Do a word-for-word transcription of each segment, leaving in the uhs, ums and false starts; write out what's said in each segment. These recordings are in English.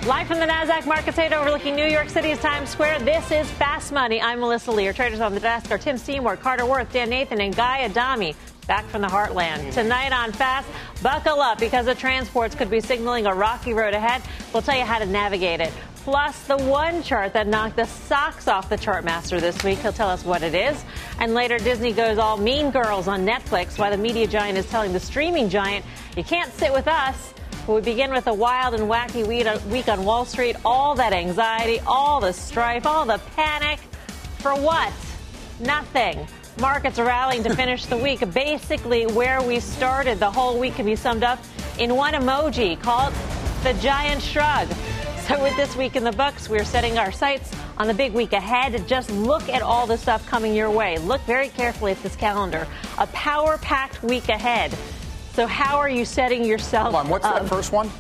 Live from the NASDAQ market site overlooking New York City's Times Square, this is Fast Money. I'm Melissa Lee. Our traders on the desk are Tim Seymour, Carter Worth, Dan Nathan, and Guy Adami, back from the heartland. Tonight on Fast, buckle up because the transports could be signaling a rocky road ahead. We'll tell you how to navigate it. Plus, the one chart that knocked the socks off the chart master this week. He'll tell us what it is. And later, Disney goes all mean girls on Netflix, while the media giant is telling the streaming giant, you can't sit with us. We begin with a wild and wacky week on Wall Street. All that anxiety, all the strife, all the panic. For what? Nothing. Markets are rallying to finish the week. Basically, where we started, the whole week can be summed up in one emoji. Call it the giant shrug. So with this week in the books, we're setting our sights on the big week ahead. Just look at all the stuff coming your way. Look very carefully at this calendar. A power-packed week ahead. So how are you setting yourself Hold on, what's up? that first one?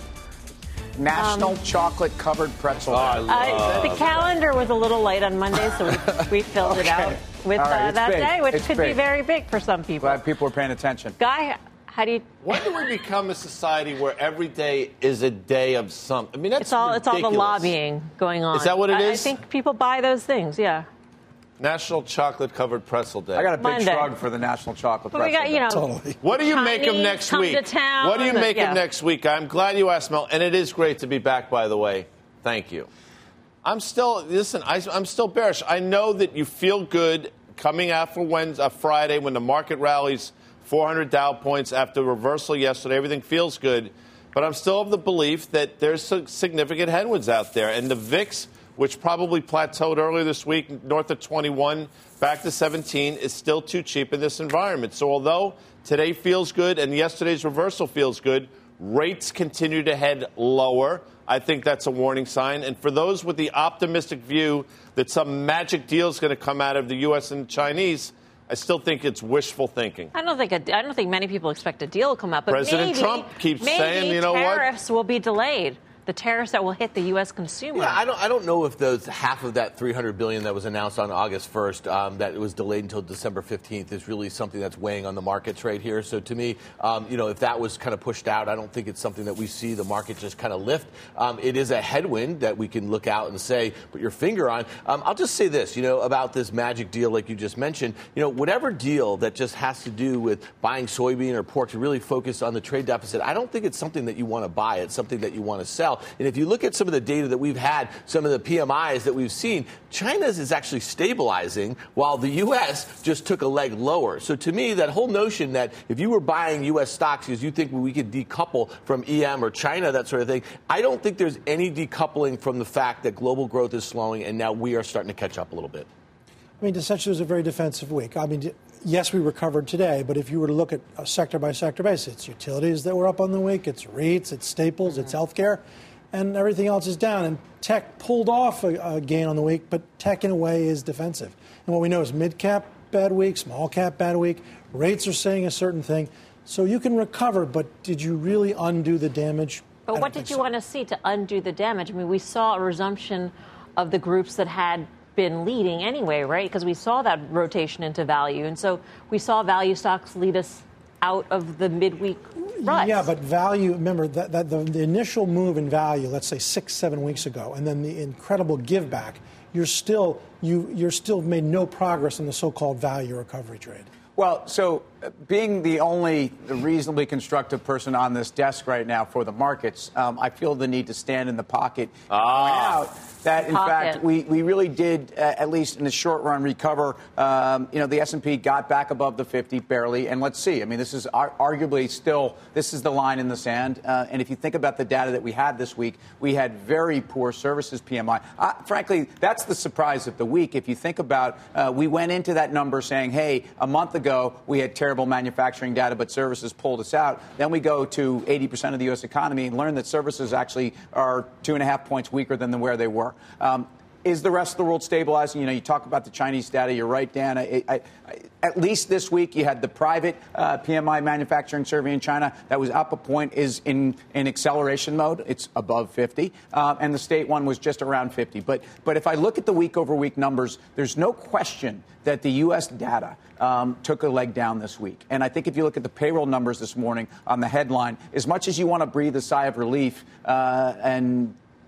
National um, Chocolate Covered Pretzel. Oh, I love uh, the calendar was a little light on Monday, so we, we filled okay. it out with right, uh, that big. day, which it's could big. be very big for some people. Glad people are paying attention. Guy, how do you... When do we become a society where every day is a day of something? I mean, that's It's all, it's all the lobbying going on. Is that what it I, is? I think people buy those things, yeah. National Chocolate Covered Pretzel Day. I got a big Monday. shrug for the National Chocolate But Pretzel we got, you know, Totally. What do you make of Chinese next come week? to town What do you and- make yeah. of next week? I'm glad you asked, Mel, and it is great to be back, by the way. Thank you. I'm still, listen, I, I'm still bearish. I know that you feel good coming out for Wednesday, uh, Friday when the market rallies four hundred Dow points after reversal yesterday. Everything feels good. But I'm still of the belief that there's some significant headwinds out there. And the V I X, which probably plateaued earlier this week, north of twenty-one, back to seventeen, is still too cheap in this environment. So although today feels good and yesterday's reversal feels good, rates continue to head lower. I think that's a warning sign. And for those with the optimistic view that some magic deal is going to come out of the U S and Chinese, I still think it's wishful thinking. I don't think a, I don't think many people expect a deal to come up. But President maybe, Trump keeps maybe saying, you know what? tariffs will be delayed. The tariffs that will hit the U S consumer. Yeah, I don't. I don't know if those half of that three hundred billion dollars that was announced on August first, um, that it was delayed until December fifteenth, is really something that's weighing on the markets right here. So to me, um, you know, if that was kind of pushed out, I don't think it's something that we see the market just kind of lift. Um, it is a headwind that we can look out and say, put your finger on. Um, I'll just say this, you know, about this magic deal, like you just mentioned. You know, whatever deal that just has to do with buying soybean or pork to really focus on the trade deficit, I don't think it's something that you want to buy. It's something that you want to sell. And if you look at some of the data that we've had, some of the P M Is that we've seen, China's is actually stabilizing while the U S just took a leg lower. So to me, that whole notion that if you were buying U S stocks because you think we could decouple from E M or China, that sort of thing, I don't think there's any decoupling from the fact that global growth is slowing and now we are starting to catch up a little bit. I mean, essentially, it was a very defensive week. I mean, yes, we recovered today, but if you were to look at a sector-by-sector basis, it's utilities that were up on the week, it's REITs, it's staples, it's healthcare. And everything else is down. And tech pulled off a, a gain on the week, but tech in a way is defensive. And what we know is mid-cap bad week, small-cap bad week. Rates are saying a certain thing. So you can recover, but did you really undo the damage? But what did you so. want to see to undo the damage? I mean, we saw a resumption of the groups that had been leading anyway, right? Because we saw that rotation into value. And so we saw value stocks lead us out of the midweek ruts. Yeah, but value, remember, that, that the, the initial move in value, let's say six, seven weeks ago, and then the incredible give back, you're still, you, you're still made no progress in the so-called value recovery trade. Well, so uh, being the only reasonably constructive person on this desk right now for the markets, um, I feel the need to stand in the pocket and point out that, in Pocket. fact, we, we really did, uh, at least in the short run, recover. Um, you know, the S and P got back above the fifty barely, and let's see. I mean, this is ar- arguably still, this is the line in the sand. Uh, and if you think about the data that we had this week, we had very poor services P M I. Uh, frankly, that's the surprise of the week. If you think about, uh, we went into that number saying, hey, a month ago, we had terrible manufacturing data, but services pulled us out. Then we go to eighty percent of the U S economy and learn that services actually are two and a half points weaker than where they were. Um, is the rest of the world stabilizing? You know, you talk about the Chinese data. You're right, Dan. I, I, I, at least this week, you had the private uh, P M I manufacturing survey in China that was up a point, is in, in acceleration mode. It's above fifty. Uh, and the state one was just around fifty. But, but if I look at the week-over-week numbers, there's no question that the U S data um, took a leg down this week. And I think if you look at the payroll numbers this morning on the headline, as much as you want to breathe a sigh of relief uh, and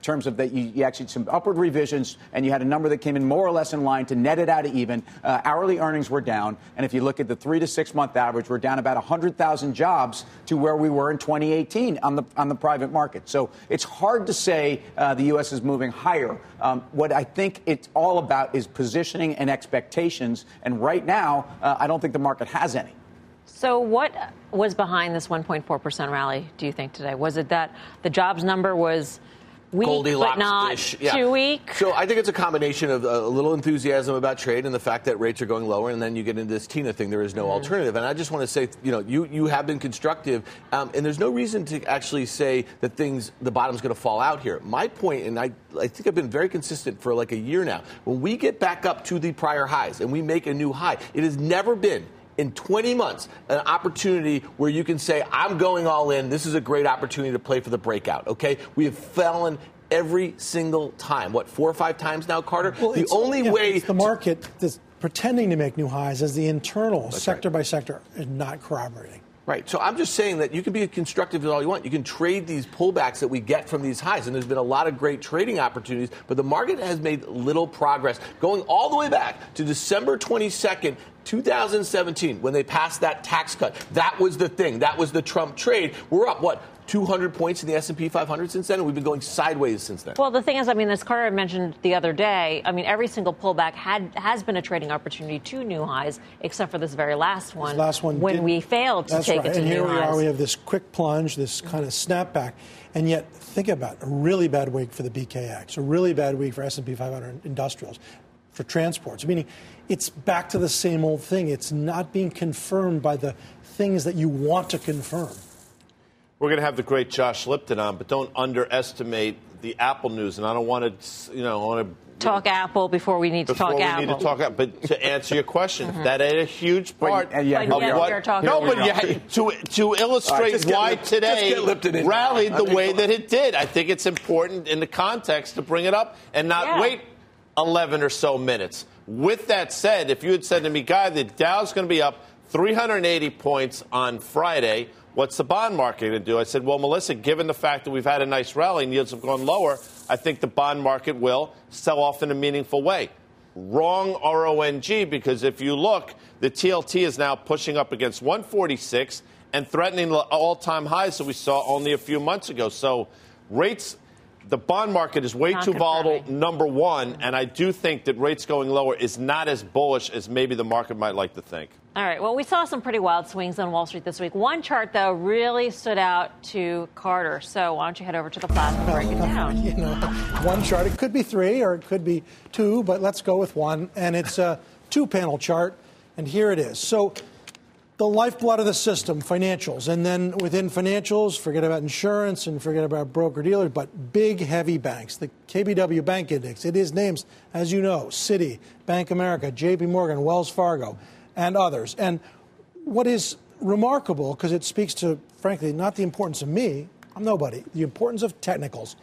terms of that you, you actually had some upward revisions, and you had a number that came in more or less in line to net it out of even. Uh, hourly earnings were down, and if you look at the three to six month average, we're down about one hundred thousand jobs to where we were in twenty eighteen on the on the private market. So it's hard to say uh, the U S is moving higher. Um, what I think it's all about is positioning and expectations, and right now, uh, I don't think the market has any. So what was behind this one point four percent rally, do you think, today? Was it that the jobs number was weak, but not yeah. too weak? So I think it's a combination of a little enthusiasm about trade and the fact that rates are going lower, and then you get into this Tina thing. There is no mm. alternative. And I just want to say, you know, you, you have been constructive, um, and there's no reason to actually say that things, the bottom's going to fall out here. My point, and I, I think I've been very consistent for like a year now, when we get back up to the prior highs and we make a new high, it has never been in twenty months, an opportunity where you can say, I'm going all in. This is a great opportunity to play for the breakout, okay? We have fallen every single time. What, four or five times now, Carter? Well, the only yeah, way... It's the market that's pretending to make new highs as the internal, that's sector right. by sector, is not corroborating. Right. So I'm just saying that you can be constructive as all you want. You can trade these pullbacks that we get from these highs, and there's been a lot of great trading opportunities, but the market has made little progress. Going all the way back to December twenty-second, two thousand seventeen, when they passed that tax cut, that was the thing. That was the Trump trade. We're up, what, two hundred points in the S and P five hundred since then, and we've been going sideways since then. Well, the thing is, I mean, as Carter mentioned the other day, I mean, every single pullback had has been a trading opportunity to new highs, except for this very last one, this last one when did, we failed to that's take right. it to and new here highs. we are. We have this quick plunge, this kind of snapback, and yet think about it, a really bad week for the B K X, a really bad week for S and P five hundred industrials, for transports, meaning it's back to the same old thing. It's not being confirmed by the things that you want to confirm. We're going to have the great Josh Lipton on, but don't underestimate the Apple news. And I don't want to, you know, I want to talk Apple before we need to before talk we Apple. need to talk Apple. But to answer your question, mm-hmm. that is a huge part but, uh, yeah, of yeah, what. we are talking No, about but yeah, to to illustrate right, why Lip- today rallied the I mean, way that it did. I think it's important in the context to bring it up and not yeah. wait eleven or so minutes. With that said, if you had said to me, Guy, the Dow's going to be up three hundred eighty points on Friday, what's the bond market going to do? I said, well, Melissa, given the fact that we've had a nice rally and yields have gone lower, I think the bond market will sell off in a meaningful way. Wrong, R O N G, because if you look, the T L T is now pushing up against one forty-six and threatening the all-time highs that we saw only a few months ago. So rates, the bond market is way Not too volatile, confirming. number one, and I do think that rates going lower is not as bullish as maybe the market might like to think. All right. Well, we saw some pretty wild swings on Wall Street this week. One chart, though, really stood out to Carter. So why don't you head over to the plasma and break it down? You know, one chart. It could be three or it could be two, but let's go with one. And it's a two-panel chart, and here it is. So the lifeblood of the system, financials. And then within financials, forget about insurance and forget about broker-dealers, but big, heavy banks. The K B W Bank Index, it is names, as you know, Citi, Bank of America, J P Morgan, Wells Fargo, and others. And what is remarkable, because it speaks to, frankly, not the importance of me, I'm nobody, the importance of technicals.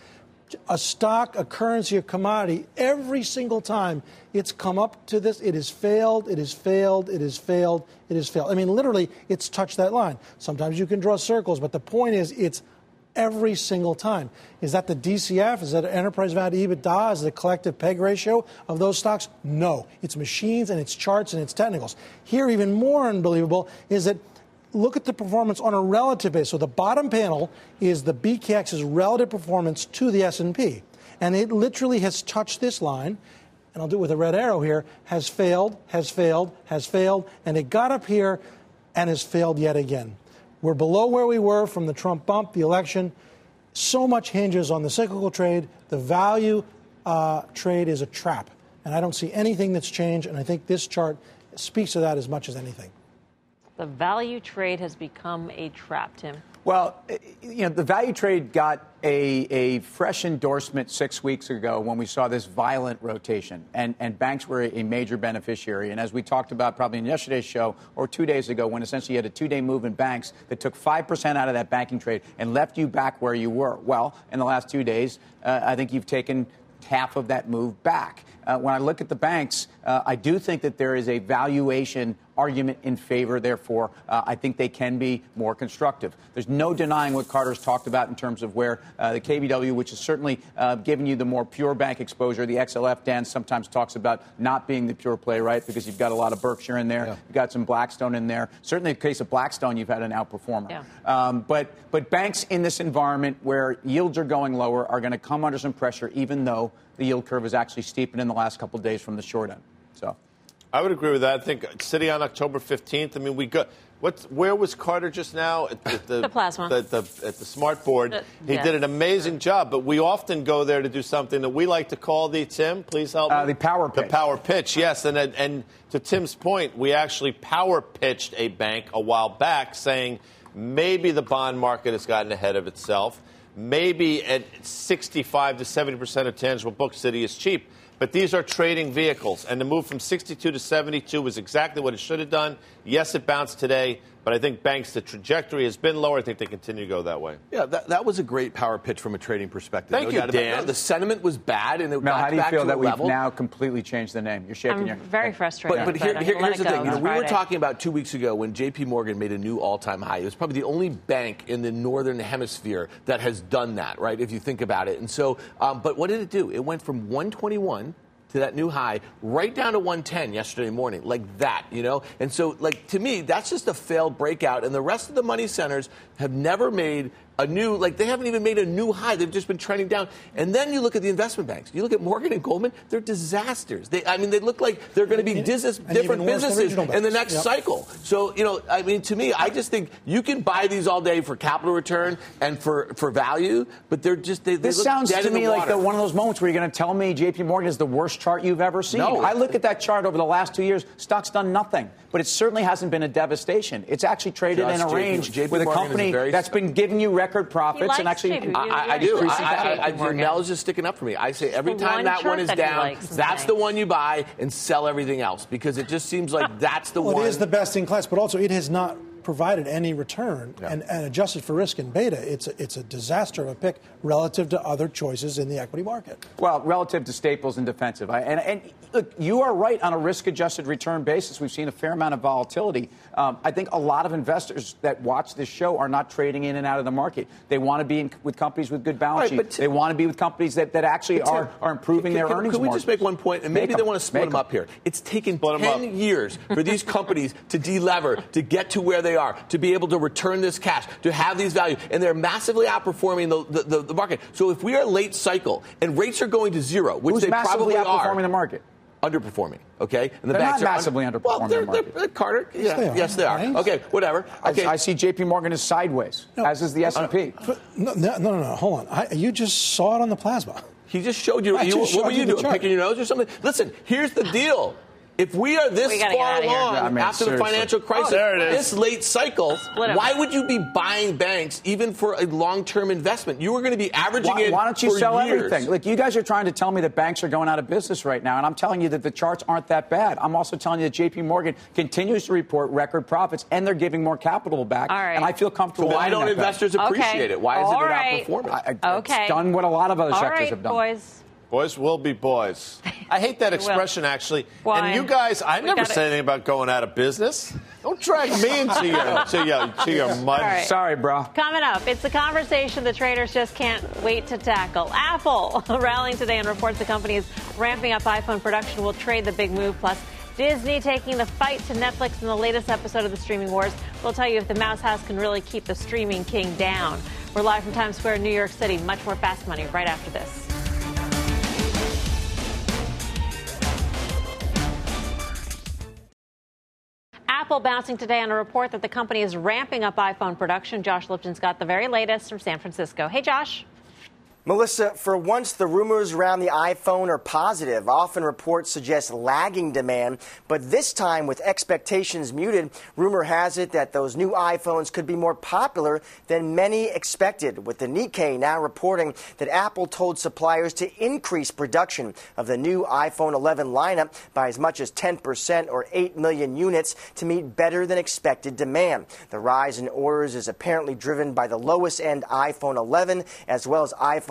A stock, a currency, a commodity, every single time it's come up to this, it has failed, it has failed, it has failed, it has failed. I mean, literally, it's touched that line. Sometimes you can draw circles, but the point is, it's every single time. Is that the D C F? Is that enterprise value to EBITDA? Is it the collective PEG ratio of those stocks? No. It's machines and it's charts and it's technicals. Here, even more unbelievable is that look at the performance on a relative basis. So the bottom panel is the B K X's relative performance to the S and P. And it literally has touched this line, and I'll do it with a red arrow here, has failed, has failed, has failed, and it got up here and has failed yet again. We're below where we were from the Trump bump, the election. So much hinges on the cyclical trade. The value uh, trade is a trap. And I don't see anything that's changed, and I think this chart speaks to that as much as anything. The value trade has become a trap, Tim. Well, you know, the value trade got a, a fresh endorsement six weeks ago when we saw this violent rotation, and, and banks were a major beneficiary. And as we talked about probably in yesterday's show or two days ago, when essentially you had a two-day move in banks that took five percent out of that banking trade and left you back where you were. Well, in the last two days, uh, I think you've taken half of that move back. Uh, when I look at the banks, uh, I do think that there is a valuation argument in favor. Therefore, uh, I think they can be more constructive. There's no denying what Carter's talked about in terms of where uh, the K B W, which is certainly uh, giving you the more pure bank exposure. The X L F, Dan sometimes talks about not being the pure play, right? Because you've got a lot of Berkshire in there. Yeah. You've got some Blackstone in there. Certainly in the case of Blackstone, you've had an outperformer. Yeah. Um, but, but banks in this environment where yields are going lower are going to come under some pressure, even though the yield curve has actually steepened in the last couple of days from the short end. So, I would agree with that. I think sitting on October fifteenth, I mean, we got what's where was Carter just now at, at the, the plasma the, the, at the smart board? Uh, he yeah. did an amazing job, but we often go there to do something that we like to call the Tim. Please help uh, me. The power pitch. The power pitch, yes, and and to Tim's point, we actually power pitched a bank a while back, saying maybe the bond market has gotten ahead of itself. Maybe at sixty-five to seventy percent of tangible book, Citi is cheap. But these are trading vehicles, and the move from sixty-two to seventy-two was exactly what it should have done. Yes, it bounced today, but I think banks, the trajectory has been lower. I think they continue to go that way. Yeah, that, that was a great power pitch from a trading perspective. Thank no you, Dan. No, the sentiment was bad, and it Mel, got how do you back feel to that a we've level. now completely changed the name? You're shaking I'm your very frustrated. But, but here, I'm here, gonna here's the let it thing. go. You know, we were Friday. talking about two weeks ago when J P Morgan made a new all-time high. It was probably the only bank in the northern hemisphere that has done that, right, if you think about it. And so, um, but what did it do? It went from one twenty-one to that new high, right down to one ten yesterday morning, like that, you know? And so, like, to me, that's just a failed breakout. And the rest of the money centers have never made a new, like, they haven't even made a new high. They've just been trending down. And then you look at the investment banks. You look at Morgan and Goldman, they're disasters. They, I mean, they look like they're going to be dis- different businesses in the next yep. cycle. So, you know, I mean, to me, I just think you can buy these all day for capital return and for, for value, but they're just, they, they this look sounds dead to in the me water. like the, one of those moments where you're going to tell me J P Morgan is the worst chart you've ever seen. No. I look at that chart over the last two years, stock's done nothing, but it certainly hasn't been a devastation. It's actually traded Just in a range J P with a Morgan company very that's been giving you record profits and actually. J P. I, I, I do. I, I, I, Mel is just sticking up for me. I say every the time one that one is chart that he down, likes that's sometimes. the one you buy and sell everything else because it just seems like that's the well, one. It is the best in class, but also it has not provided any return yeah. and, and adjusted for risk and beta. It's a, it's a disaster of a pick relative to other choices in the equity market. Well, relative to staples and defensive. I, and, and look, you are right on a risk-adjusted return basis. We've seen a fair amount of volatility. Um, I think a lot of investors that watch this show are not trading in and out of the market. They want to be in, with companies with good balance right, sheets. T- they want to be with companies that, that actually Tim, are, are improving can, their can, earnings Can we margins. just make one point? And maybe Make they them. want to split Make them up here. It's taken Split ten years for these companies to delever, to get to where they are, to be able to return this cash, to have these values. And they're massively outperforming the, the, the, the market. So if we are late cycle and rates are going to zero, which Who's they massively probably outperforming are, the market? Underperforming, okay? And the They're banks not are massively under- underperforming well, they're, the market. They're, Carter, yeah, Yes, they are. yes, they are. Right? Okay, whatever. Okay. I, I see J P Morgan is sideways, No. as is the S and P. But, no, no, no, no, hold on. I, you just saw it on the plasma. He just showed you. I you just what were showed you you the doing? chart. Picking your nose or something? Listen, here's the deal. If we are this We gotta get far outta here. along Yeah, I mean, after seriously. the financial crisis, Oh, there it is. this late cycle, Split 'em. why would you be buying banks even for a long-term investment? You were going to be averaging Why, it why don't you for sell years. everything? Look, you guys are trying to tell me that banks are going out of business right now, and I'm telling you that the charts aren't that bad. I'm also telling you that J P Morgan continues to report record profits, and they're giving more capital back. All right. And I feel So comfortable. why buying don't that back. investors appreciate Okay. it? Why isn't All it right. outperforming? I, I, Okay. It's done what a lot of other All sectors right, have done. boys. Boys will be boys. I hate that You will. expression, actually. Why? And you guys, I We never gotta- say anything about going out of business. Don't drag me into your, to your, to your mud. All right. Sorry, bro. Coming up, it's the conversation the traders just can't wait to tackle. Apple rallying today and reports the company is ramping up iPhone production will trade the big move. Plus, Disney taking the fight to Netflix in the latest episode of the Streaming Wars. We'll tell you if the Mouse House can really keep the streaming king down. We're live from Times Square, New York City. Much more Fast Money right after this. Apple bouncing today on a report that the company is ramping up iPhone production. Josh Lipton's got the very latest from San Francisco. Hey, Josh. Melissa, for once, the rumors around the iPhone are positive. Often reports suggest lagging demand, but this time with expectations muted, rumor has it that those new iPhones could be more popular than many expected, with the Nikkei now reporting that Apple told suppliers to increase production of the new iPhone eleven lineup by as much as ten percent or eight million units to meet better than expected demand. The rise in orders is apparently driven by the lowest end iPhone eleven as well as iPhone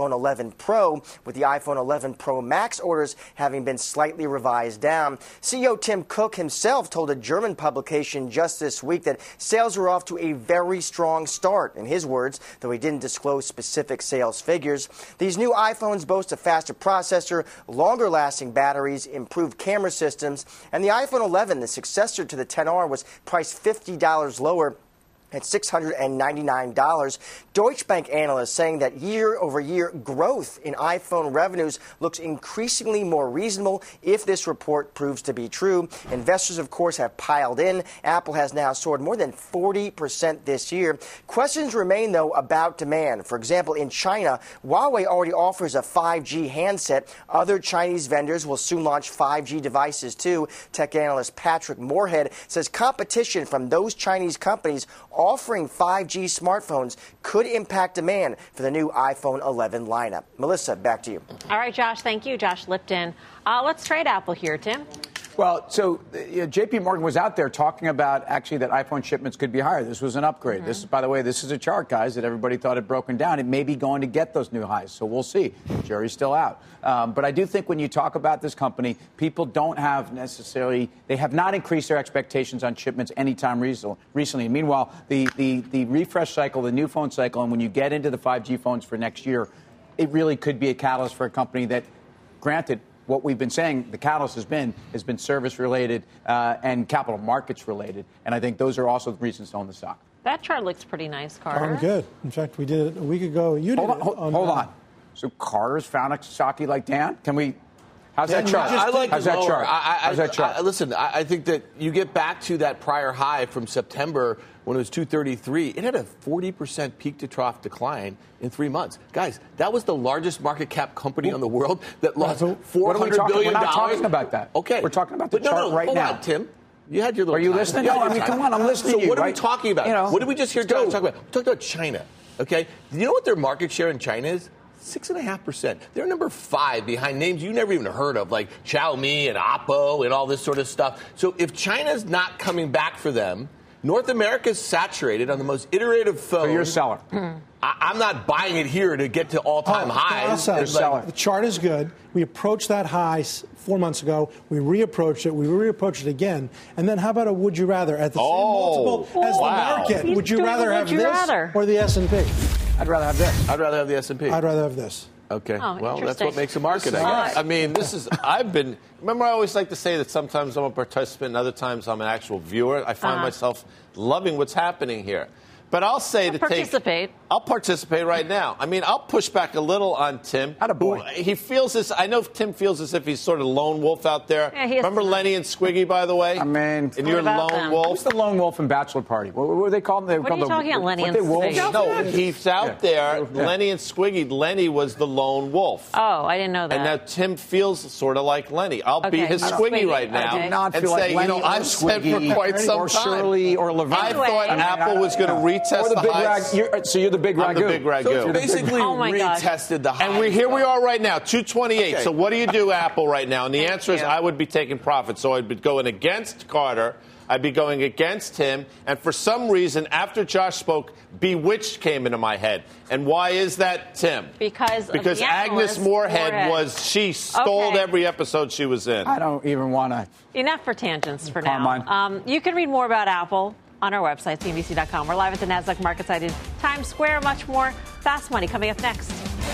iPhone eleven Pro, with the iPhone eleven Pro Max orders having been slightly revised down. C E O Tim Cook himself told a German publication just this week that sales were off to a very strong start, in his words, though he didn't disclose specific sales figures. These new iPhones boast a faster processor, longer-lasting batteries, improved camera systems, and the iPhone eleven, the successor to the X R, was priced fifty dollars lower at six hundred ninety-nine dollars. Deutsche Bank analysts saying that year-over-year growth in iPhone revenues looks increasingly more reasonable if this report proves to be true. Investors, of course, have piled in. Apple has now soared more than forty percent this year. Questions remain, though, about demand. For example, in China, Huawei already offers a five G handset. Other Chinese vendors will soon launch five G devices, too. Tech analyst Patrick Moorhead says competition from those Chinese companies offering five G smartphones could impact demand for the new iPhone eleven lineup. Melissa, back to you. All right, Josh, thank you. Josh Lipton. Uh, let's trade Apple here, Tim. Well, so uh, J P Morgan was out there talking about actually that iPhone shipments could be higher. This was an upgrade. Mm-hmm. This is, by the way, this is a chart, guys, that everybody thought had broken down. It may be going to get those new highs, so we'll see. Jury's still out. Um, but I do think when you talk about this company, people don't have necessarily, they have not increased their expectations on shipments anytime recently. Meanwhile, the, the, the refresh cycle, the new phone cycle, and when you get into the five G phones for next year, it really could be a catalyst for a company that, granted, what we've been saying, the catalyst has been, has been service-related uh, and capital markets-related. And I think those are also the reasons to own the stock. That chart looks pretty nice, Carter. I'm good. In fact, we did it a week ago. You hold did on, it. Hold, on, hold uh, on. So Carter's found a stocky like Dan? Can we... How's Yeah, that chart? I like How's the that lower. chart? I, I, How's that chart? I, listen, I, I think that you get back to that prior high from September when it was two thirty-three. It had a forty percent peak to trough decline in three months. Guys, that was the largest market cap company in the world that lost four hundred billion dollars. We're not talking about that. Okay. We're talking about the but no, chart no, right hold now. On, Tim. You had your little Are you time. listening? You No, I mean, time. come on, I'm listening so to you. what are right? we talking about? You know, what did we just hear Josh talk about? We talked about China. Okay. Do you know what their market share in China is? Six and a half percent. They're number five behind names you never even heard of, like Xiaomi and Oppo and all this sort of stuff. So if China's not coming back for them, North America's saturated on the most iterative phone. So you're a seller. I, I'm not buying it here to get to all-time Oh, highs. I'll It's say, like- the chart is good. We approached that high s- four months ago. We reapproached it. We reapproached it again. And then how about a would you rather at the Oh, same multiple as wow. the market? He's Would you doing rather a have would you this rather. or the S and P? I'd rather have this. I'd rather have the S and P. I'd rather have this. Okay. Oh, well, that's interesting. what makes a market, I Uh, guess. I mean, this is, I've been, remember I always like to say that sometimes I'm a participant and other times I'm an actual viewer. I find Uh-huh. myself loving what's happening here. But I'll say to participate. take... I'll participate right now. I mean, I'll push back a little on Tim. Attaboy. Who- He feels this, I know Tim feels as if he's sort of lone wolf out there. Yeah, he is Remember tonight. Lenny and Squiggy, by the way? I mean- And you're about lone them? wolf. Who's the lone wolf in Bachelor Party? What, what were they called? They were What are called you talking about, Lenny weren't and they wolves? Squiggy? No, he's out Yeah. there. Yeah. Lenny and Squiggy. Lenny was the lone wolf. Oh, I didn't know that. And now Tim feels sort of like Lenny. I'll be Okay, his he's Squiggy Squiggy. right now. I do not and feel like say, Lenny you know, or I've said for Squiggy quite some or time. Shirley or Laverne. I Anyway. thought Apple was going to retest or the, the big highs. rag. You're, so you're the big I'm ragu. the big ragu. So it's You're the big- basically Oh, my God. retested the highs. And we here we are right now, two twenty-eight. Okay. So what do you do, Apple, right now? And the Thank answer is you. I would be taking profit. So I'd be going against Carter. I'd be going against him. And for some reason, after Josh spoke, Bewitched came into my head. And why is that, Tim? Because of Because the Agnes analyst, Moorehead, Moorehead. was, she stole Okay. every episode she was in. I don't even want to. Enough for tangents for Calm now. mine. Um, you can read more about Apple on our website, C N B C dot com. We're live at the NASDAQ market site in Times Square. Much more Fast Money coming up next.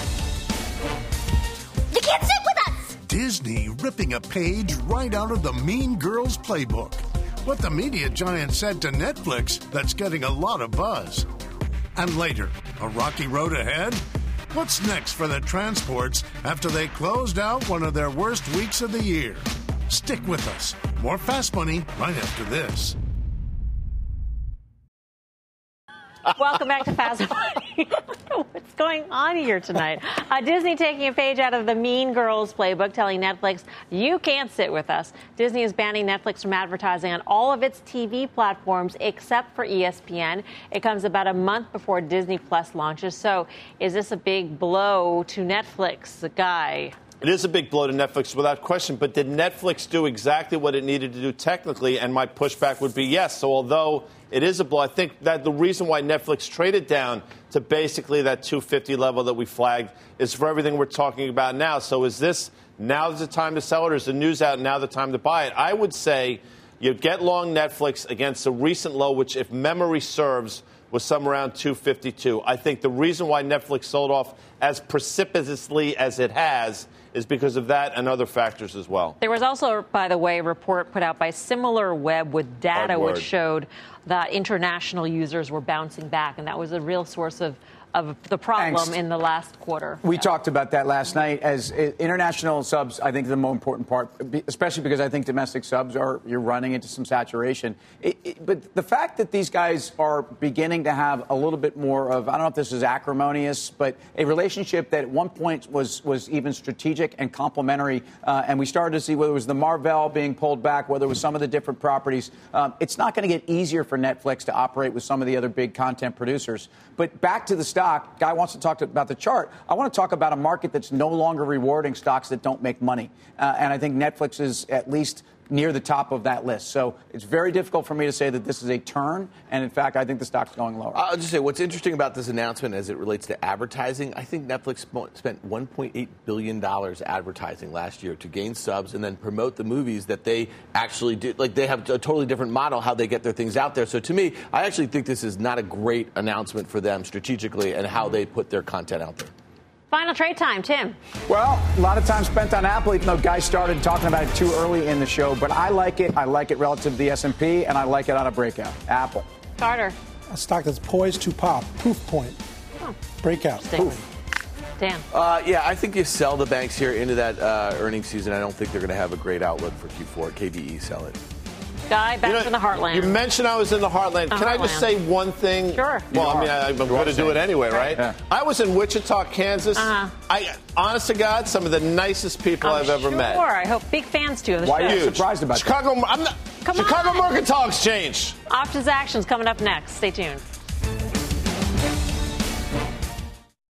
You can't sit with us! Disney ripping a page right out of the Mean Girls playbook. What the media giant said to Netflix that's getting a lot of buzz. And later, a rocky road ahead? What's next for the transports after they closed out one of their worst weeks of the year? Stick with us. More Fast Money right after this. Welcome back to Fast Money. What's going on here tonight? Uh, Disney taking a page out of the Mean Girls playbook, telling Netflix, you can't sit with us. Disney is banning Netflix from advertising on all of its T V platforms except for E S P N. It comes about a month before Disney Plus launches. So is this a big blow to Netflix, the guy? It is a big blow to Netflix without question, but did Netflix do exactly what it needed to do technically? And my pushback would be yes. So although it is a blow, I think that the reason why Netflix traded down to basically that two fifty level that we flagged is for everything we're talking about now. So is this now's the time to sell it, or is the news out now the time to buy it? I would say you get long Netflix against a recent low, which if memory serves was somewhere around two fifty-two. I think the reason why Netflix sold off as precipitously as it has is because of that and other factors as well. There was also, by the way, a report put out by SimilarWeb with data which showed that international users were bouncing back, and that was a real source of of the problem Angst. in the last quarter. We yeah. talked about that last night. As international subs, I think the more important part, especially because I think domestic subs are, you're running into some saturation. It, it, but the fact that these guys are beginning to have a little bit more of, I don't know if this is acrimonious, but a relationship that at one point was, was even strategic and complementary. Uh, and we started to see whether it was the Marvel being pulled back, whether it was some of the different properties. Um, it's not going to get easier for Netflix to operate with some of the other big content producers. But back to the stock. Guy wants to talk to, about the chart. I want to talk about a market that's no longer rewarding stocks that don't make money. Uh, and I think Netflix is at least near the top of that list. So it's very difficult for me to say that this is a turn. And in fact, I think the stock's going lower. I'll just say what's interesting about this announcement as it relates to advertising. I think Netflix spent one point eight billion dollars advertising last year to gain subs and then promote the movies that they actually do. Like, they have a totally different model how they get their things out there. So to me, I actually think this is not a great announcement for them strategically and how they put their content out there. Final trade time, Tim. Well, a lot of time spent on Apple, even though Guy started talking about it too early in the show. But I like it. I like it relative to the S and P, and I like it on a breakout. Apple. Carter. A stock that's poised to pop. Proof point. Oh. Breakout. Poof. Dan. Uh, yeah, I think you sell the banks here into that uh, earnings season. I don't think they're going to have a great outlook for Q four. K B E, sell it. Guy, back you know, from the heartland. You mentioned I was in the heartland. The Can heartland. I just say one thing? Sure. Well, I mean, I, I'm going to do it anyway, right? Yeah. I was in Wichita, Kansas. Uh-huh. I, honest to God, some of the nicest people I'm I've ever sure. met. Sure. I hope big fans too of the Why show. are you surprised about Chicago, that? I'm not, Come Chicago on. Mercantile Exchange. Options Actions coming up next. Stay tuned.